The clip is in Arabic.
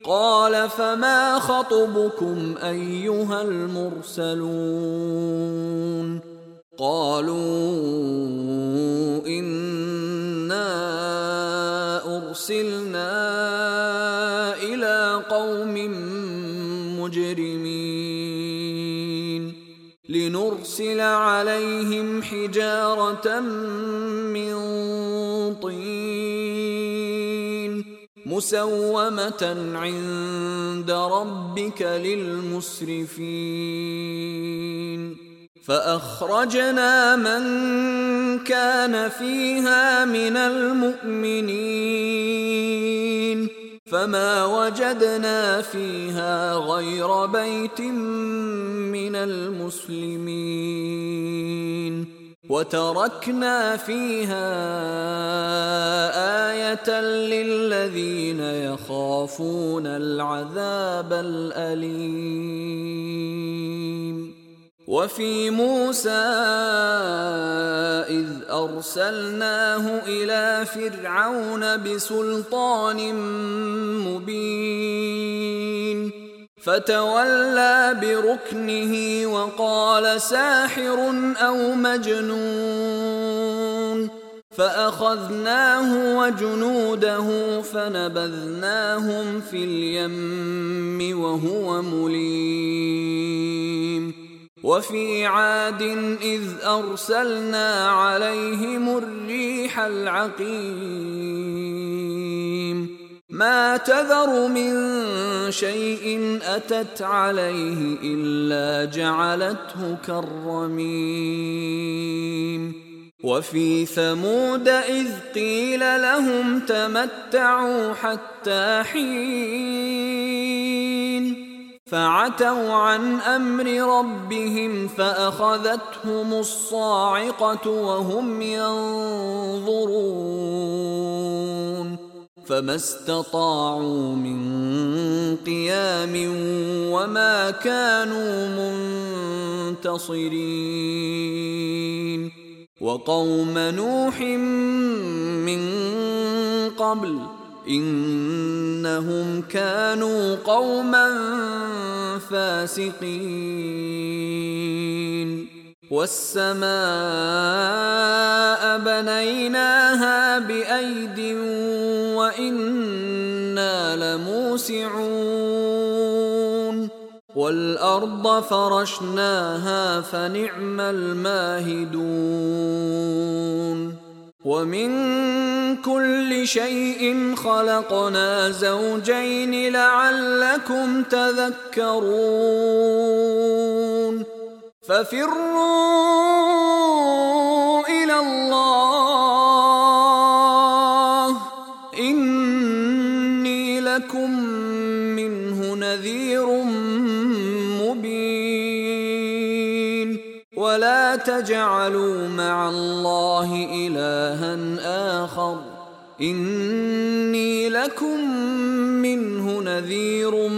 قال فما خطبكم أيها المرسلون قالوا إنا أرسلنا إلى قوم مجرمين لنرسل عليهم حجارة من طين مسومة عند ربك للمسرفين فأخرجنا من كان فيها من المؤمنين فما وجدنا فيها غير بيت من المسلمين وتركنا فيها آية للذين يخافون العذاب الأليم وفي موسى إذ أرسلناه إلى فرعون بسلطان مبين فتولى بركنه وقال ساحر أو مجنون فأخذناه وجنوده فنبذناهم في اليم وهو مليم وفي عاد إذ أرسلنا عليهم الريح العقيم ما تذر من شيء أتت عليه إلا جعلته كالرميم وفي ثمود إذ قيل لهم تمتعوا حتى حين فعتوا عن أمر ربهم فأخذتهم الصاعقة وهم ينظرون فما استطاعوا من قيام وما كانوا منتصرين وقوم نوح من قبل إنهم كانوا قوما فاسقين والسماء بنيناها بأيد وإنا لموسعون والأرض فرشناها فنعم الماهدون ومن كل شيء خلقنا زوجين لعلكم تذكرون ففروا إلى الله إني لكم منه نذير مبين ولا تجعلوا مع الله إلها آخر إني لكم منه نذير